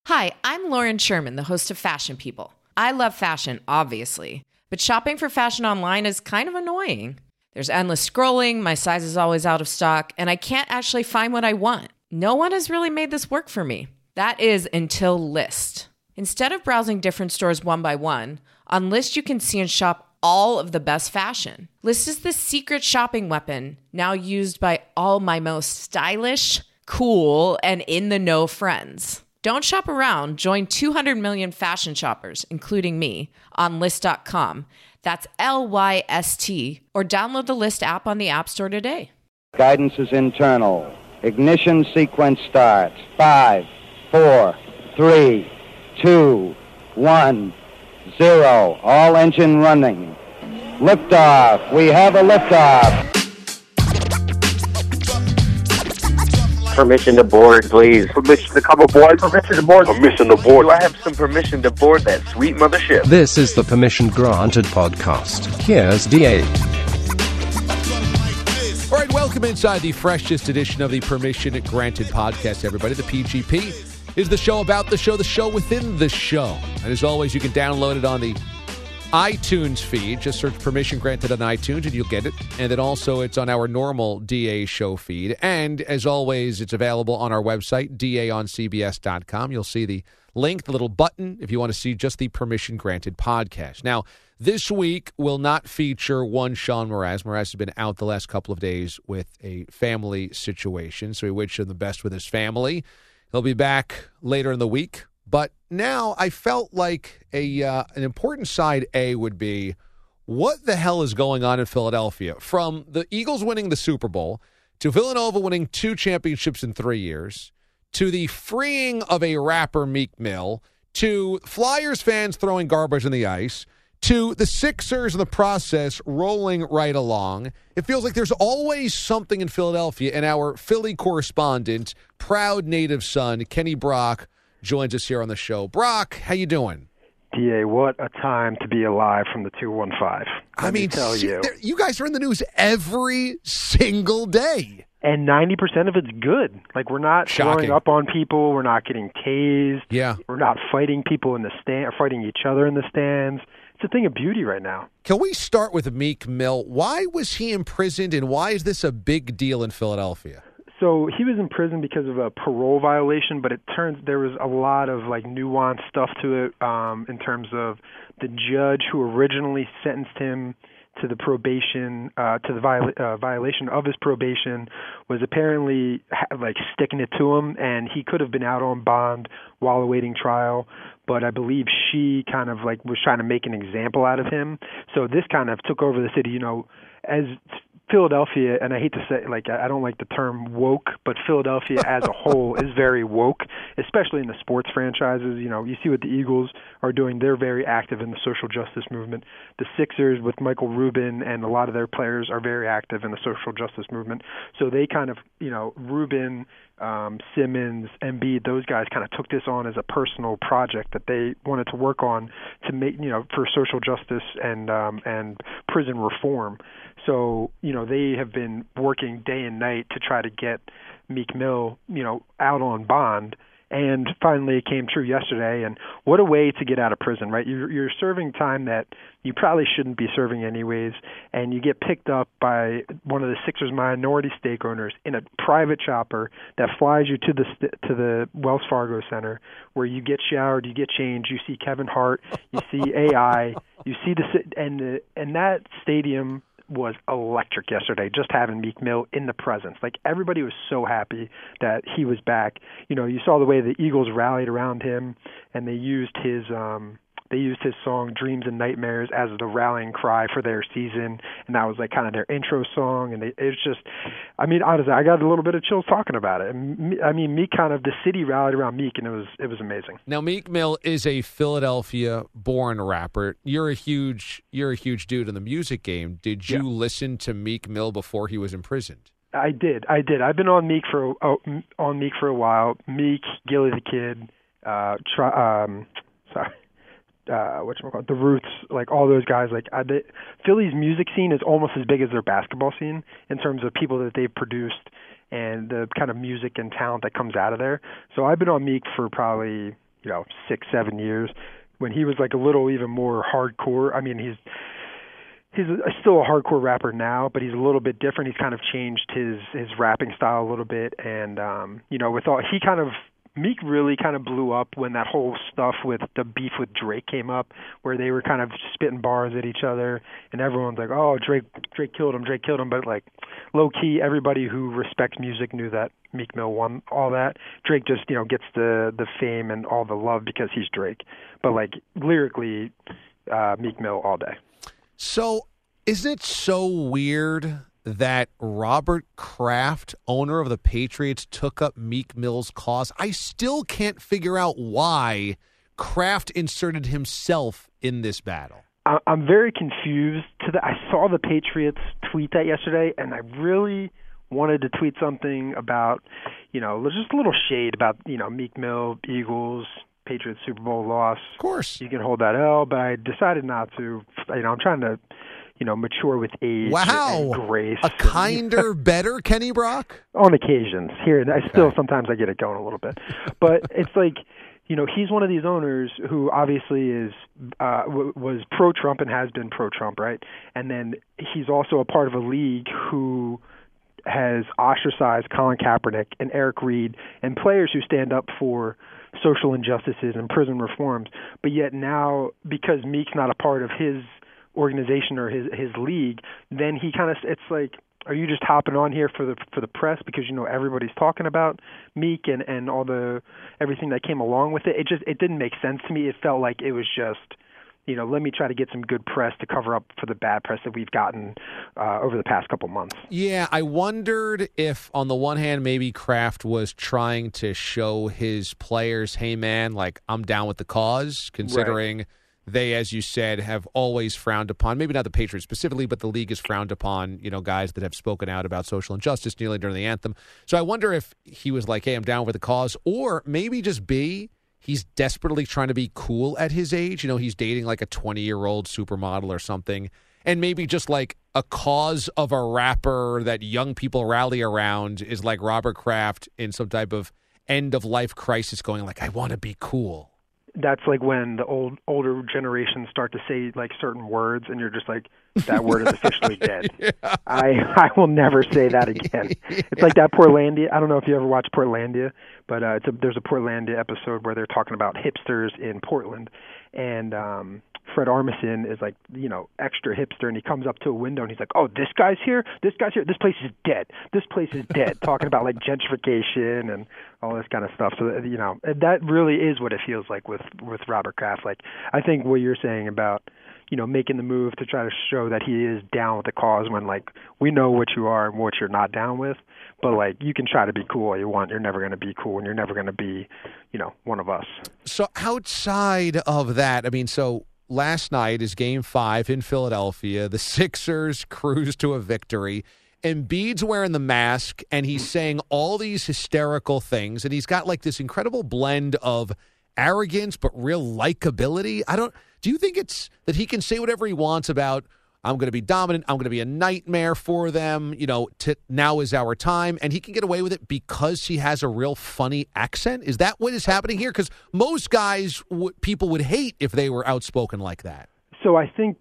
Hi, I'm Lauren Sherman, the host of Fashion People. I love fashion, obviously, but shopping for fashion online is kind of annoying. There's endless scrolling, my size is always out of stock, and I can't actually find what I want. No one has really made this work for me. That is until Lyst. Instead of browsing different stores one by one, on Lyst you can see and shop all of the best fashion. Lyst is the secret shopping weapon, now used by all my most stylish, cool, and in-the-know friends. Don't shop around. Join 200 million fashion shoppers, including me, on Lyst.com. That's Lyst, or download the Lyst app on the App Store today. Guidance is internal. Ignition sequence starts. 5, 4, 3, 2, 1, 0. All engine running. Liftoff. We have a liftoff. Permission to board, please. Permission to come aboard. Permission to board. Permission to board. Do I have some permission to board that sweet mothership? This is the Permission Granted podcast. Here's DA. All right, welcome inside the freshest edition of the Permission Granted podcast, everybody. The PGP is the show about the show within the show. And as always, you can download it on the iTunes feed. Just search Permission Granted on iTunes and you'll get it. And then also it's on our normal DA show feed. And as always, it's available on our website, daoncbs.com. You'll see the link, the little button, if you want to see just the Permission Granted podcast. Now, this week will not feature one Sean Mraz. Mraz has been out the last couple of days with a family situation, so we wish him the best with his family. He'll be back later in the week. But now I felt like an important side A would be, what the hell is going on in Philadelphia? From the Eagles winning the Super Bowl, to Villanova winning 2 championships in 3 years, to the freeing of a rapper, Meek Mill, to Flyers fans throwing garbage on the ice, to the Sixers in the process rolling right along. It feels like there's always something in Philadelphia, and our Philly correspondent, proud native son, Kenny Brock, joins us here on the show. Brock, how you doing? DA, what a time to be alive from the 215. I mean, tell you. You guys are in the news every single day. And 90% of it's good. Like, we're not Shocking. throwing up on people. We're not getting tased. Yeah. We're not fighting people in the stand, or fighting each other in the stands. It's a thing of beauty right now. Can we start with Meek Mill? Why was he imprisoned, and why is this a big deal in Philadelphia? So he was in prison because of a parole violation, but it turns there was a lot of like nuanced stuff to it in terms of the judge who originally sentenced him to the probation, to the violation of his probation, was apparently like sticking it to him, and he could have been out on bond while awaiting trial. But I believe she kind of like was trying to make an example out of him. So this kind of took over the city, you know, as Philadelphia, and I hate to say, like, I don't like the term woke, but Philadelphia as a whole is very woke, especially in the sports franchises. You know, you see what the Eagles are doing. They're very active in the social justice movement. The Sixers with Michael Rubin and a lot of their players are very active in the social justice movement. So they kind of, you know, Rubin, Simmons, Embiid, those guys kind of took this on as a personal project that they wanted to work on to make, you know, for social justice and prison reform. So, you know, they have been working day and night to try to get Meek Mill, you know, out on bond. And finally it came true yesterday. And what a way to get out of prison, right? You're serving time that you probably shouldn't be serving anyways. And you get picked up by one of the Sixers minority stake owners in a private chopper that flies you to the Wells Fargo Center, where you get showered, you get changed, you see Kevin Hart, you see AI, you see and that stadium was electric yesterday, just having Meek Mill in the presence. Like, everybody was so happy that he was back. You know, you saw the way the Eagles rallied around him, and they used his song Dreams and Nightmares as the rallying cry for their season, and that was like kind of their intro song. And it's just, I mean, honestly, I got a little bit of chills talking about it. I mean, Meek, kind of, the city rallied around Meek, and it was amazing. Now, Meek Mill is a Philadelphia-born rapper. You're a huge dude in the music game. Did you listen to Meek Mill before he was imprisoned? I did. I've been on Meek for a while. Meek, Gilly the Kid, the Roots, like all those guys. Like Philly's music scene is almost as big as their basketball scene in terms of people that they've produced and the kind of music and talent that comes out of there. So I've been on Meek for probably 6-7 years, when he was like a little even more hardcore. I mean, he's still a hardcore rapper now, but he's a little bit different. He's kind of changed his rapping style a little bit, and Meek really kind of blew up when that whole stuff with the beef with Drake came up, where they were kind of spitting bars at each other, and everyone's like, "Oh, Drake killed him, Drake killed him." But like low key, everybody who respects music knew that Meek Mill won all that. Drake just gets the fame and all the love because he's Drake, but like lyrically, Meek Mill all day. So, isn't it so weird that Robert Kraft, owner of the Patriots, took up Meek Mill's cause? I still can't figure out why Kraft inserted himself in this battle. I'm very confused. I saw the Patriots tweet that yesterday, and I really wanted to tweet something about, just a little shade about, Meek Mill, Eagles, Patriots Super Bowl loss. Of course. You can hold that L, but I decided not to. I'm trying to mature with age and grace. A kinder, better Kenny Brock? On occasions. Here, sometimes I get it going a little bit. But it's like, he's one of these owners who obviously was pro-Trump and has been pro-Trump, right? And then he's also a part of a league who has ostracized Colin Kaepernick and Eric Reed and players who stand up for social injustices and prison reforms. But yet now, because Meek's not a part of his organization or his league, then he kind of, it's like, are you just hopping on here for the press because everybody's talking about Meek and all everything that came along with it? It didn't make sense to me. It felt like it was just, let me try to get some good press to cover up for the bad press that we've gotten over the past couple months. Yeah, I wondered if, on the one hand, maybe Kraft was trying to show his players, hey, man, like, I'm down with the cause, considering right. They, as you said, have always frowned upon, maybe not the Patriots specifically, but the league has frowned upon, guys that have spoken out about social injustice, kneeling during the anthem. So I wonder if he was like, hey, I'm down with the cause, or maybe just B, he's desperately trying to be cool at his age. He's dating like a 20-year-old supermodel or something, and maybe just like a cause of a rapper that young people rally around is like Robert Kraft in some type of end-of-life crisis going like, I want to be cool. That's like when the older generations start to say like certain words, and you're just like, that word is officially dead. Yeah. I will never say that again. Yeah. It's like that Portlandia. I don't know if you ever watched Portlandia, but there's a Portlandia episode where they're talking about hipsters in Portland, and Fred Armisen is like, extra hipster, and he comes up to a window and he's like, oh, this guy's here, this place is dead, talking about like gentrification and all this kind of stuff. So, that really is what it feels like with Robert Kraft. Like, I think what you're saying about, making the move to try to show that he is down with the cause when, like, we know what you are and what you're not down with, but, like, you can try to be cool all you want. You're never going to be cool, and you're never going to be, one of us. So outside of that, last night is Game 5 in Philadelphia. The Sixers cruise to a victory. Embiid's wearing the mask, and he's saying all these hysterical things, and he's got, like, this incredible blend of arrogance but real likability. Do you think it's that he can say whatever he wants about, I'm going to be dominant, I'm going to be a nightmare for them, now is our time, and he can get away with it because he has a real funny accent? Is that what is happening here? Because most guys, people would hate if they were outspoken like that. So I think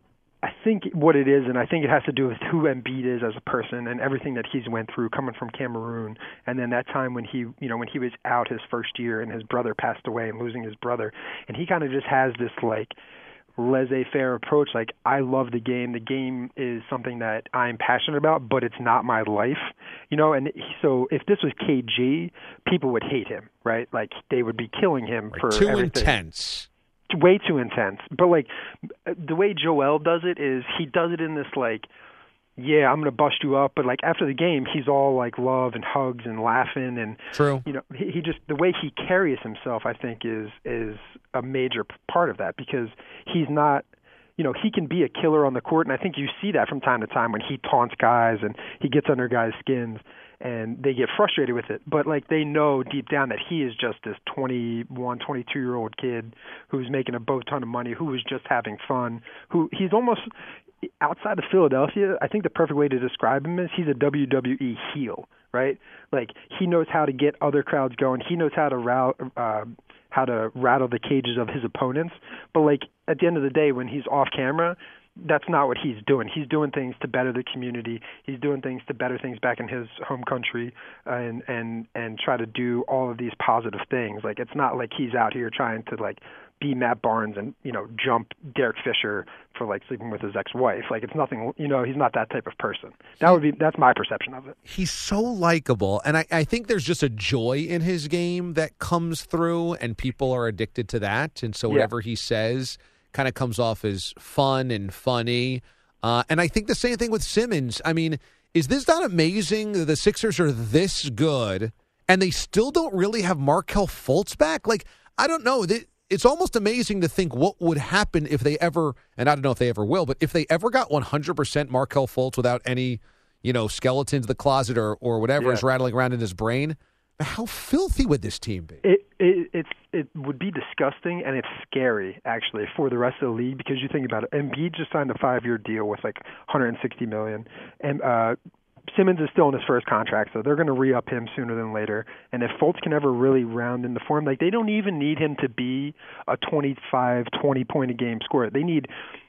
what it is, and I think it has to do with who Embiid is as a person and everything that he's went through coming from Cameroon, and then that time when he was out his first year and his brother passed away and losing his brother, and he kind of just has this like laissez-faire approach, like, I love the game. The game is something that I'm passionate about, but it's not my life, and so if this was KG, people would hate him, right? Like, they would be killing him for too everything. Intense. Way too intense. But, like, the way Joel does it is he does it in this, like, yeah, I'm going to bust you up. But, like, after the game, he's all, like, love and hugs and laughing. And, True. He just, the way he carries himself, I think, is a major part of that, because he's not, he can be a killer on the court. And I think you see that from time to time when he taunts guys and he gets under guys' skins, and they get frustrated with it. But, like, they know deep down that he is just this 21, 22-year-old kid who's making a boat ton of money, who is just having fun, who he's almost, outside of Philadelphia, I think the perfect way to describe him is he's a WWE heel, right? Like, he knows how to get other crowds going. He knows how to how to rattle the cages of his opponents. But like at the end of the day, when he's off camera, that's not what he's doing. He's doing things to better the community. He's doing things to better things back in his home country, and try to do all of these positive things. Like it's not like he's out here trying to like be Matt Barnes and jump Derek Fisher for like sleeping with his ex-wife. Like it's nothing. He's not that type of person. That's my perception of it. He's so likable, and I think there's just a joy in his game that comes through, and people are addicted to that. And so whatever he says kind of comes off as fun and funny. And I think the same thing with Simmons. I mean, is this not amazing that the Sixers are this good and they still don't really have Markelle Fultz back? Like, I don't know. It's almost amazing to think what would happen if they ever, and I don't know if they ever will, but if they ever got 100% Markelle Fultz without any, skeletons in the closet or whatever is rattling around in his brain. How filthy would this team be? It would be disgusting, and it's scary actually for the rest of the league, because you think about it. Embiid just signed a 5-year deal with like $160 million, and Simmons is still in his first contract, so they're going to re-up him sooner than later. And if Fultz can ever really round into form, like they don't even need him to be a 25, 20-point a game scorer. They need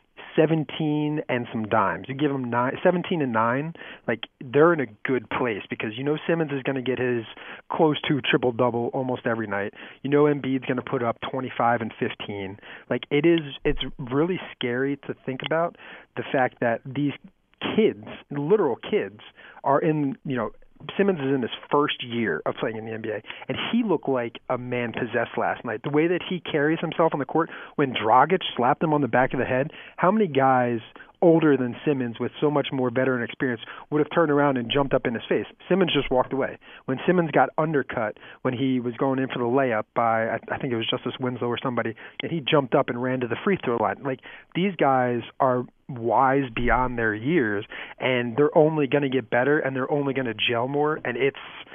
17 and some dimes. You give them 17 and 9, like they're in a good place, because Simmons is going to get his close to triple-double almost every night. Embiid's going to put up 25 and 15. Like it's really scary to think about the fact that these kids, literal kids, are in, Simmons is in his first year of playing in the NBA, and he looked like a man possessed last night. The way that he carries himself on the court, when Dragic slapped him on the back of the head, how many guys older than Simmons with so much more veteran experience would have turned around and jumped up in his face? Simmons just walked away. When Simmons got undercut when he was going in for the layup by, I think it was Justice Winslow or somebody, and he jumped up and ran to the free throw line. Like, these guys are wise beyond their years, and they're only going to get better, and they're only going to gel more, and it's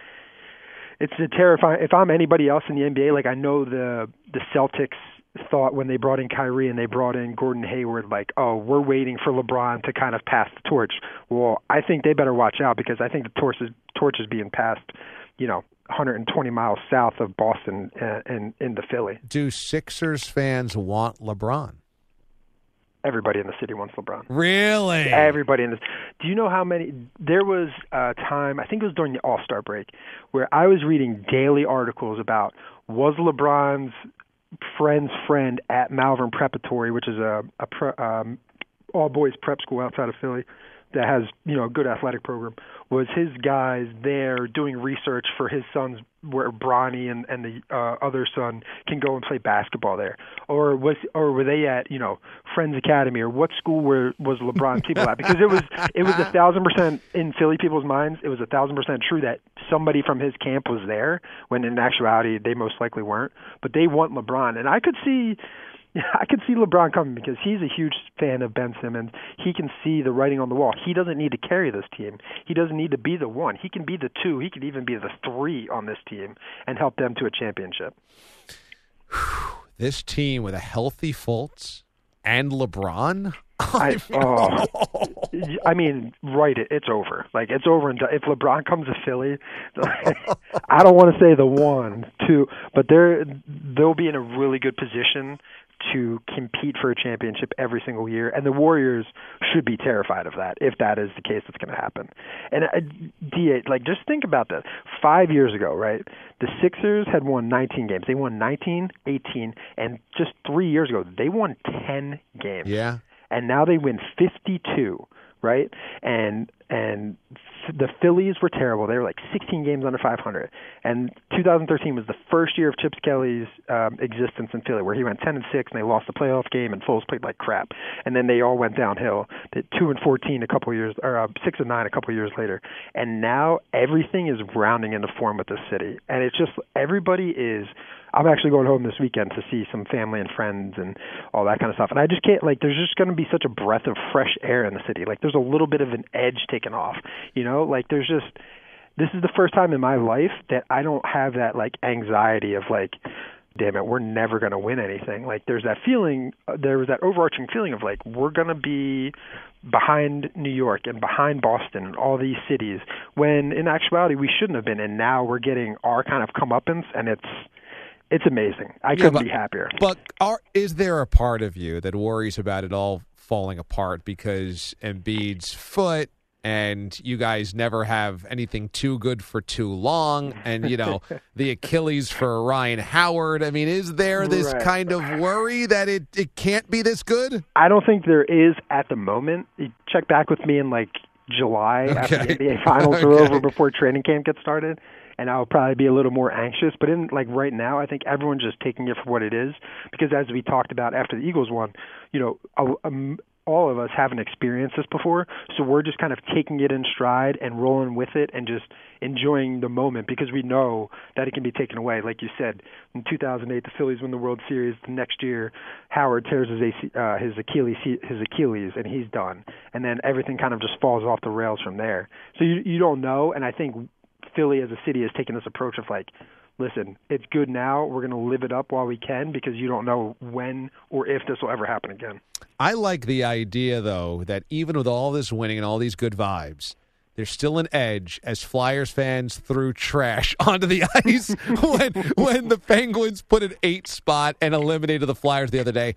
a terrifying. If I'm anybody else in the NBA, like I know the Celtics thought when they brought in Kyrie and they brought in Gordon Hayward, like, oh, we're waiting for LeBron to kind of pass the torch. Well, I think they better watch out, because I think the torch is being passed, 120 miles south of Boston and into Philly. Do Sixers fans want LeBron? Everybody in the city wants LeBron. Really? Everybody in this. Do you know how many? There was a time, I think it was during the All-Star break, where I was reading daily articles about, was LeBron's friend's friend at Malvern Preparatory, which is a all-boys prep school outside of Philly that has, a good athletic program, was his guys there doing research for his sons, where Bronny and the other son can go and play basketball there? Or were they at, Friends Academy, or what school was LeBron's people at? Because it was 1,000% in Philly people's minds. It was 1,000% true that somebody from his camp was there, when in actuality they most likely weren't. But they want LeBron, and I could see LeBron coming, because he's a huge fan of Ben Simmons. He can see the writing on the wall. He doesn't need to carry this team. He doesn't need to be the one. He can be the 2. He could even be the 3 on this team and help them to a championship. This team with a healthy Fultz and LeBron? I mean, write it. It's over. Like, it's over. And if LeBron comes to Philly, I don't want to say the 1, 2, but they'll be in a really good position to compete for a championship every single year, and the Warriors should be terrified of that, if that is the case that's going to happen. And D8, like, just think about this. 5 years ago, right, the Sixers had won 19 games. They won 19, 18, and just 3 years ago, they won 10 games. Yeah. And now they win 52, right? And the Phillies were terrible. They were like 16 games under 500. And 2013 was the first year of Chip Kelly's existence in Philly, where he went 10-6 and they lost the playoff game, and Foles played like crap. And then they all went downhill. 2-14 a couple years, or 6-9 a couple years later. And now everything is rounding into form with the city. And it's just, everybody is. I'm actually going home this weekend to see some family and friends and all that kind of stuff. And I just can't, like, there's just going to be such a breath of fresh air in the city. Like, there's a little bit of an edge taken off, Like, this is the first time in my life that I don't have that, like, anxiety of, like, damn it, we're never going to win anything. Like, there's that feeling, there was that overarching feeling of, like, we're going to be behind New York and behind Boston and all these cities, when in actuality we shouldn't have been. And now we're getting our kind of comeuppance, and It's amazing. I couldn't be happier. But is there a part of you that worries about it all falling apart because Embiid's foot and you guys never have anything too good for too long and, you know, the Achilles for Ryan Howard? I mean, is there this kind of worry that it can't be this good? I don't think there is at the moment. You check back with me in, like, July after the NBA Finals are over before training camp gets started. And I'll probably be a little more anxious. But in like right now, I think everyone's just taking it for what it is. Because as we talked about after the Eagles won, you know, all of us haven't experienced this before. So we're just kind of taking it in stride and rolling with it and just enjoying the moment because we know that it can be taken away. Like you said, in 2008, the Phillies win the World Series. The next year, Howard tears his Achilles, and he's done. And then everything kind of just falls off the rails from there. So you don't know. And I think Philly as a city has taken this approach of like, listen, it's good now. We're going to live it up while we can because you don't know when or if this will ever happen again. I like the idea, though, that even with all this winning and all these good vibes, there's still an edge as Flyers fans threw trash onto the ice when the Penguins put an 8 spot and eliminated the Flyers the other day.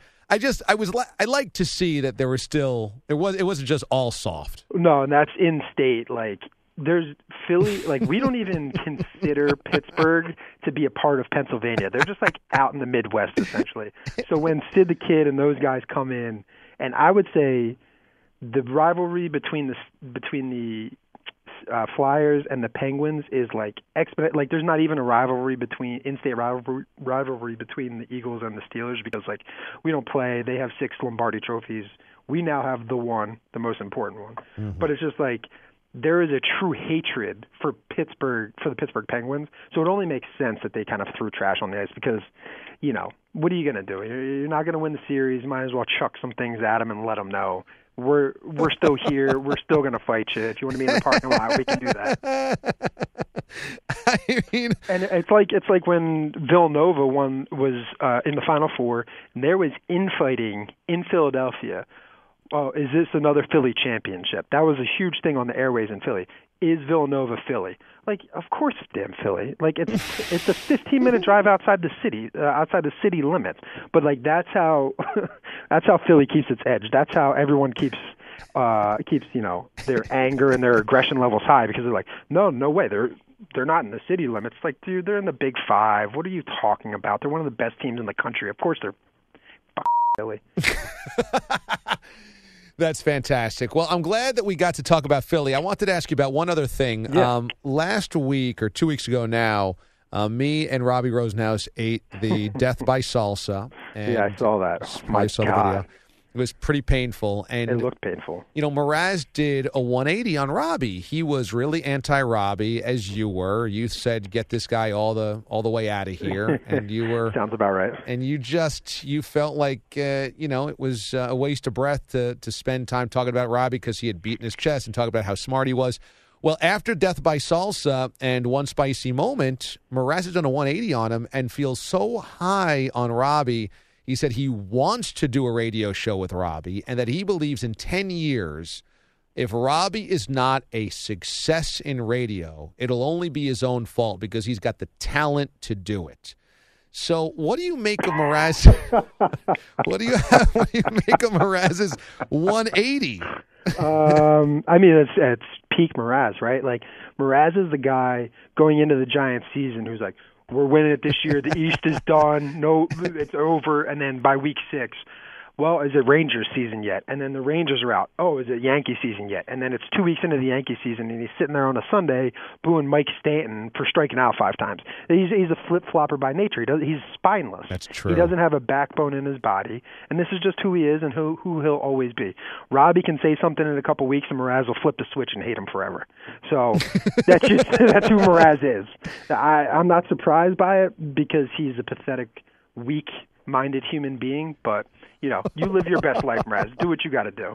I like to see that there was still it wasn't just all soft. No, and that's in state like. There's Philly, like we don't even consider Pittsburgh to be a part of Pennsylvania. They're just like out in the Midwest essentially. So when Sid the Kid and those guys come in, and I would say the rivalry between the Flyers and the Penguins is like like there's not even a in-state rivalry between the Eagles and the Steelers because like we don't play. They have 6 Lombardi trophies. We now have the most important one. Mm-hmm. But it's just like. There is a true hatred for the Pittsburgh Penguins, so it only makes sense that they kind of threw trash on the ice because, you know, what are you going to do? You're not going to win the series. Might as well chuck some things at them and let them know we're still here. We're still going to fight you. If you want to be in the parking lot, we can do that. I mean, and it's like when Villanova was in the Final Four, and there was infighting in Philadelphia. Oh, is this another Philly championship? That was a huge thing on the airways in Philly. Is Villanova Philly? Like, of course it's damn Philly. Like, it's a 15-minute drive outside the city limits. But like that's how Philly keeps its edge. That's how everyone keeps you know their anger and their aggression levels high because they're like, no way, they're not in the city limits. Like, dude, they're in the Big Five. What are you talking about? They're one of the best teams in the country. Of course they're Philly. That's fantastic. Well, I'm glad that we got to talk about Philly. I wanted to ask you about one other thing. Yeah. Last week or 2 weeks ago now, me and Robbie Rosenhaus ate the Death by Salsa. And yeah, I saw that. I saw the video. It was pretty painful. And it looked painful. You know, Mraz did a 180 on Robbie. He was really anti-Robbie, as you were. You said, get this guy all the way out of here. And you were... Sounds about right. And you felt like, you know, it was a waste of breath to spend time talking about Robbie because he had beaten his chest and talk about how smart he was. Well, after Death by Salsa and One Spicy Moment, Mraz has done a 180 on him and feels so high on Robbie. He said he wants to do a radio show with Robbie and that he believes in 10 years, if Robbie is not a success in radio, it'll only be his own fault because he's got the talent to do it. So what do you make of Mraz? What do you make of Mraz's 180? I mean, it's peak Mraz, right? Like, Mraz is the guy going into the Giants season who's like, we're winning it this year. The East is done. No, it's over. And then by week 6, well, is it Rangers season yet? And then the Rangers are out. Oh, is it Yankee season yet? And then it's 2 weeks into the Yankee season, and he's sitting there on a Sunday booing Mike Stanton for striking out 5 times. He's a flip-flopper by nature. He's spineless. That's true. He doesn't have a backbone in his body, and this is just who he is and who he'll always be. Robbie can say something in a couple weeks, and Mraz will flip the switch and hate him forever. So that's who Mraz is. I'm not surprised by it because he's a pathetic, weak-minded human being, but... You know, you live your best life, Mraz. Do what you got to do.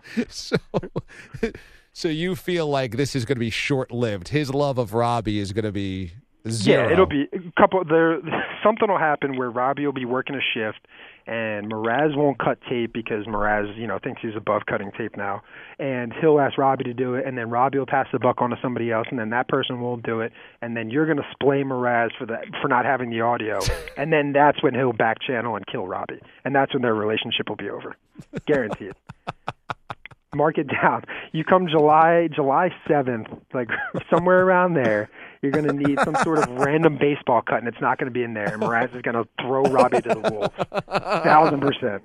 So you feel like this is going to be short-lived. His love of Robbie is going to be Zero. Yeah, it'll be a couple. Something will happen where Robbie will be working a shift, and Mraz won't cut tape because Mraz, thinks he's above cutting tape now, and he'll ask Robbie to do it, and then Robbie will pass the buck on to somebody else, and then that person won't do it, and then you're going to splay Mraz for not having the audio, and then that's when he'll back channel and kill Robbie, and that's when their relationship will be over, guaranteed. Mark it down. You come July 7th, like somewhere around there, you're going to need some sort of random baseball cut, and it's not going to be in there. And Mraz is going to throw Robbie to the wolves. 1,000%.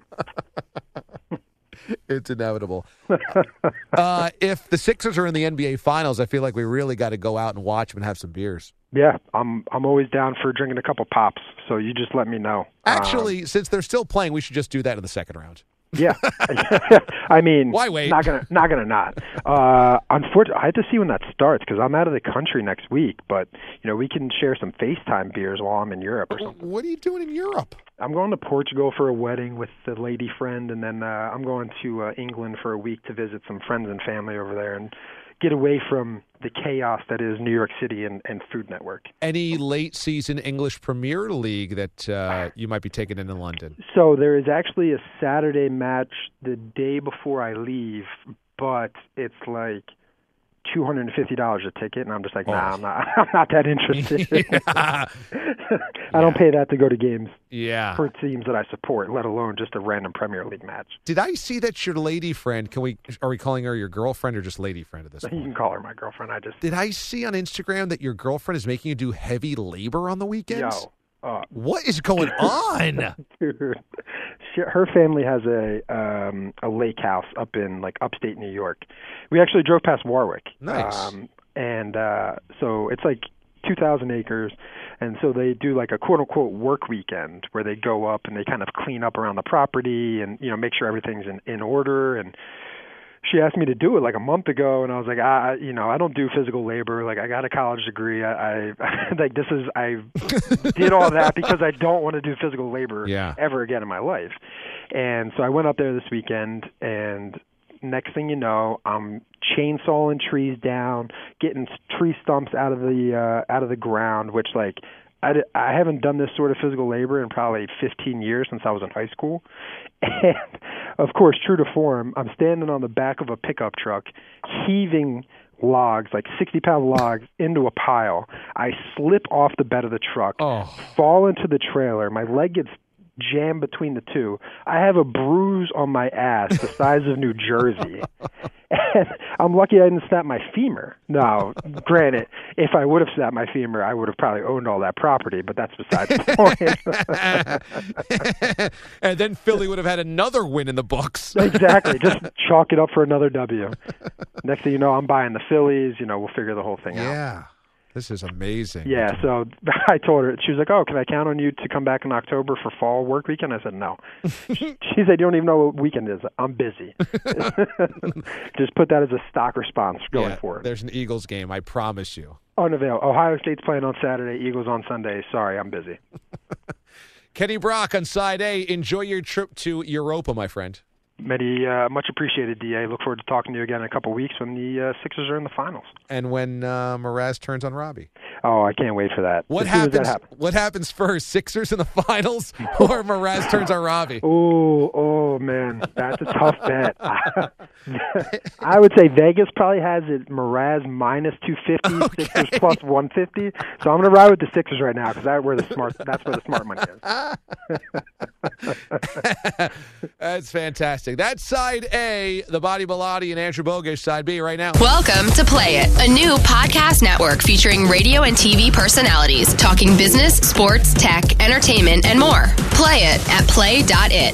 It's inevitable. If the Sixers are in the NBA Finals, I feel like we really got to go out and watch them and have some beers. Yeah, I'm always down for drinking a couple pops, so you just let me know. Actually, since they're still playing, we should just do that in the second round. Yeah, I mean, why wait? Not gonna. Unfortunately, I have to see when that starts because I'm out of the country next week. But we can share some FaceTime beers while I'm in Europe or something. What are you doing in Europe? I'm going to Portugal for a wedding with a lady friend, and then I'm going to England for a week to visit some friends and family over there and get away from the chaos that is New York City and Food Network. Any late season English Premier League that you might be taking into London? So there is actually a Saturday match the day before I leave, but it's like $250 a ticket, and I'm just like, nah, I'm not that interested. I don't pay that to go to games for teams that I support, let alone just a random Premier League match. Did I see that your lady friend, are we calling her your girlfriend or just lady friend at this point? You can call her my girlfriend. Did I see on Instagram that your girlfriend is making you do heavy labor on the weekends? What is going on? Dude, her family has a lake house up in upstate New York. We actually drove past Warwick. Nice. So it's like 2,000 acres, and so they do like a quote-unquote work weekend where they go up and they kind of clean up around the property and make sure everything's in order. And she asked me to do it like a month ago, and I was like, I don't do physical labor. Like, I got a college degree. I did all that because I don't want to do physical labor ever again in my life. And so I went up there this weekend, and next thing you know, I'm chainsawing trees down, getting tree stumps out of the ground, which I haven't done this sort of physical labor in probably 15 years since I was in high school. And, of course, true to form, I'm standing on the back of a pickup truck, heaving logs, like 60-pound logs, into a pile. I slip off the bed of the truck, fall into the trailer. My leg gets jammed between the two. I have a bruise on my ass the size of New Jersey. And I'm lucky I didn't snap my femur. Now, granted, if I would have snapped my femur, I would have probably owned all that property, but that's besides the point. And then Philly would have had another win in the books. Exactly. Just chalk it up for another W. Next thing you know, I'm buying the Phillies. We'll figure the whole thing out. Yeah. This is amazing. Yeah, so I told her, she was like, can I count on you to come back in October for fall work weekend? I said, no. She said, you don't even know what weekend is. I'm busy. Just put that as a stock response going forward. There's an Eagles game, I promise you. Unavailable. Ohio State's playing on Saturday, Eagles on Sunday. Sorry, I'm busy. Kenny Brock on Side A. Enjoy your trip to Europa, my friend. Many, much appreciated, DA. Look forward to talking to you again in a couple of weeks when the Sixers are in the finals. And when Mraz turns on Robbie. Oh, I can't wait for that. What happens first, Sixers in the finals or Mraz turns on Robbie? Oh, man. That's a tough bet. I would say Vegas probably has it Mraz minus 250, Sixers plus 150. So I'm going to ride with the Sixers right now because that's where the smart money is. That's fantastic. That's Side A, the Body Bilotti and Andrew Bogish. Side B right now. Welcome to Play It, a new podcast network featuring radio and TV personalities talking business, sports, tech, entertainment, and more. Play it at play.it.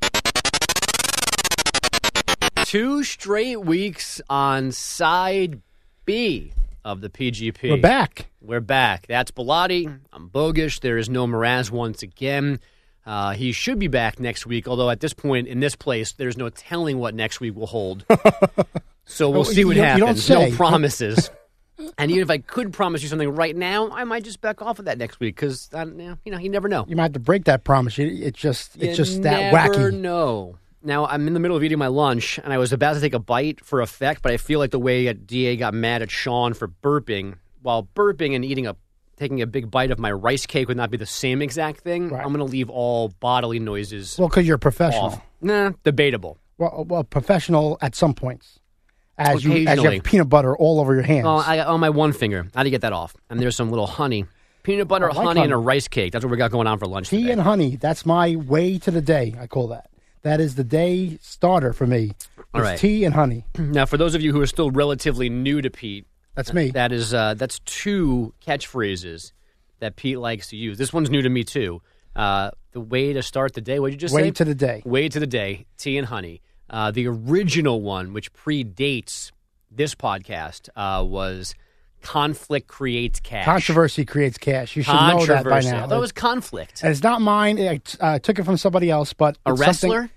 2 straight weeks on Side B of the PGP. We're back. That's Bilotti. I'm Bogish. There is no Mraz once again. He should be back next week, although at this point in this place, there's no telling what next week will hold. So we'll see what happens. No promises. And even if I could promise you something right now, I might just back off of that next week because, you never know. You might have to break that promise. It's just that wacky. You never know. Now, I'm in the middle of eating my lunch, and I was about to take a bite for effect, but I feel like the way DA got mad at Sean for burping, while burping and eating a taking a big bite of my rice cake would not be the same exact thing. Right. I'm going to leave all bodily noises. Well, because you're a professional. Off. Nah, debatable. Well, professional at some points. As you Occasionally. have peanut butter all over your hands. Well, on my one finger. How do you get that off? And there's some little honey. Peanut butter, honey, and a rice cake. That's what we got going on for lunch Tea today. and honey. That's my way to the day, I call that. That is the day starter for me. All right. Tea and honey. Now, for those of you who are still relatively new to Pete, that's me. That's two catchphrases that Pete likes to use. This one's new to me, too. The way to start the day, what did you just say? Way to the day. Way to the day, tea and honey. The original one, which predates this podcast, was conflict creates cash. Controversy creates cash. You should know that by now. I thought it was conflict. And it's not mine. I took it from somebody else, but a wrestler?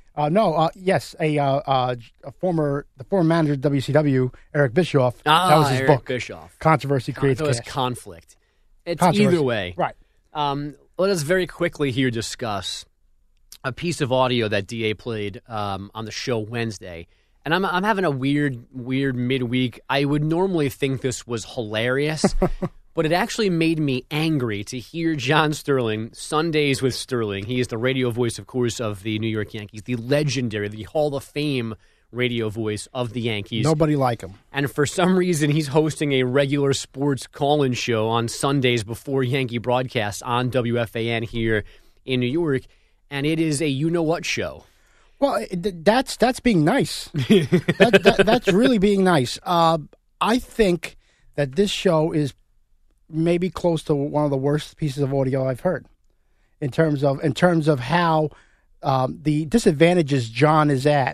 Yes, the former manager of WCW, Eric Bischoff. That was his Eric book. Bischoff. Controversy creates cash. It was conflict. It's either way. Right. Let us very quickly here discuss a piece of audio that DA played on the show Wednesday. And I'm having a weird midweek. I would normally think this was hilarious, but it actually made me angry to hear John Sterling, Sundays with Sterling. He is the radio voice, of course, of the New York Yankees, the legendary, the Hall of Fame radio voice of the Yankees. Nobody like him. And for some reason, he's hosting a regular sports call-in show on Sundays before Yankee broadcasts on WFAN here in New York, and it is a you-know-what show. Well, that's being nice. That's really being nice. I think that this show is maybe close to one of the worst pieces of audio I've heard in terms of how the disadvantages John is at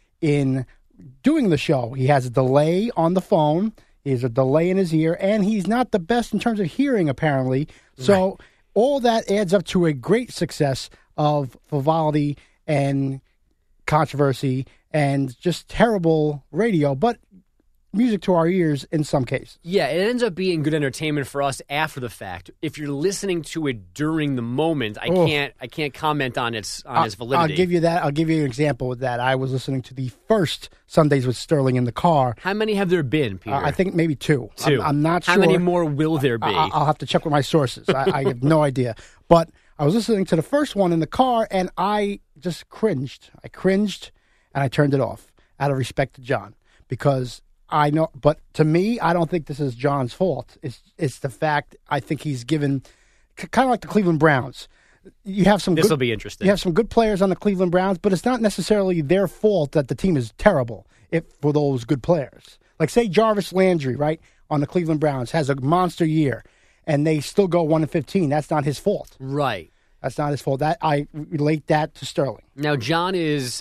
in doing the show. He has a delay on the phone. He has a delay in his ear, and he's not the best in terms of hearing, apparently. So all that adds up to a great success of frivolity and controversy and just terrible radio, but music to our ears in some cases. Yeah, it ends up being good entertainment for us after the fact. If you're listening to it during the moment, I can't comment on its validity. I'll give you that. I'll give you an example of that. I was listening to the first Sundays with Sterling in the car. How many have there been, Peter? I think maybe two. I'm not sure. How many more will there be? I'll have to check with my sources. I have no idea. But I was listening to the first one in the car, and I just cringed. I cringed, and I turned it off out of respect to John, because I know. But to me, I don't think this is John's fault. It's the fact I think he's given, kind of like the Cleveland Browns. You have some. This will be interesting. You have some good players on the Cleveland Browns, but it's not necessarily their fault that the team is terrible for those good players. Like, say, Jarvis Landry, right, on the Cleveland Browns has a monster year, and they still go 1-15. That's not his fault. Right. That's not his fault. That I relate that to Sterling. Now, John is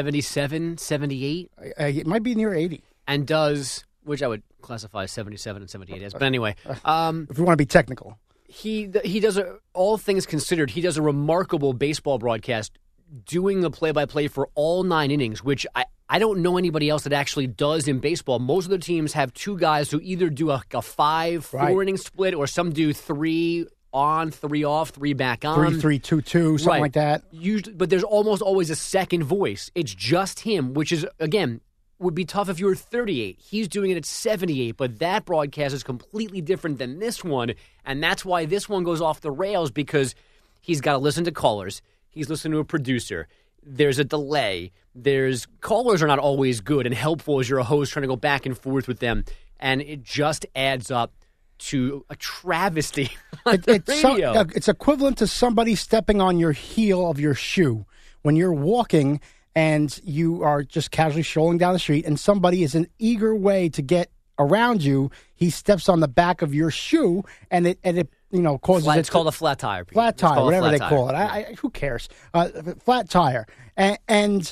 77, 78? It might be near 80. And does, which I would classify 77 and 78 as. But anyway. If we want to be technical. He does, all things considered, he does a remarkable baseball broadcast doing the play-by-play for all 9 innings, which I don't know anybody else that actually does in baseball. Most of the teams have 2 guys who either do a 5-4 inning split, or some do 3 on, 3 off, 3 back on. 3-3-2-2, something like that. Usually, but there's almost always a second voice. It's just him, which is, again, would be tough if you were 38. He's doing it at 78, but that broadcast is completely different than this one, and that's why this one goes off the rails, because he's got to listen to callers. He's listening to a producer. There's a delay. Callers are not always good and helpful as you're a host trying to go back and forth with them, and it just adds up to a travesty on the radio. It's equivalent to somebody stepping on your heel of your shoe when you're walking and you are just casually strolling down the street, and somebody is an eager way to get around you. He steps on the back of your shoe, and it causes it. It's called a flat tire. Flat tire, whatever they call it. Who cares? Flat tire, and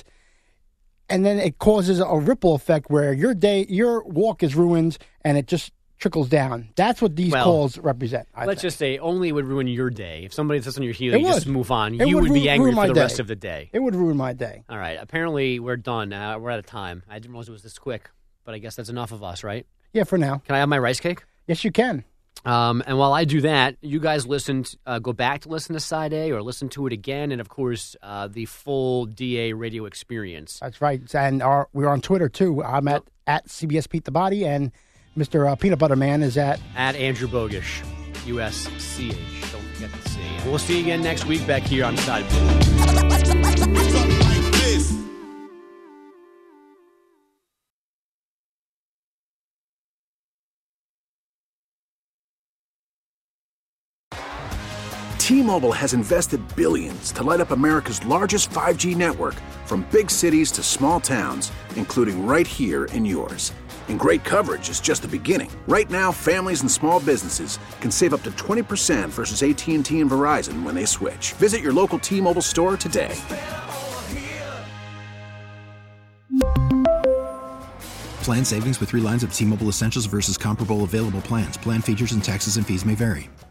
then it causes a ripple effect where your walk is ruined, and it just trickles down. That's what these calls represent. Let's just say only would ruin your day. If somebody sits on your heel, you just move on. You would be angry for the rest of the day. It would ruin my day. All right. Apparently, we're done. We're out of time. I didn't realize it was this quick, but I guess that's enough of us, right? Yeah, for now. Can I have my rice cake? Yes, you can. And while I do that, you guys go back to listen to Side A or listen to it again, and of course, the full DA radio experience. That's right. And we're on Twitter too. I'm at CBS Pete the Body, and Mr. Peanut Butter Man is at Andrew Bogish. USCH. Don't forget the C. And we'll see you again next week back here on Side B. T-Mobile has invested billions to light up America's largest 5G network, from big cities to small towns, including right here in yours. And great coverage is just the beginning. Right now, families and small businesses can save up to 20% versus AT&T and Verizon when they switch. Visit your local T-Mobile store today. Plan savings with 3 lines of T-Mobile Essentials versus comparable available plans. Plan features and taxes and fees may vary.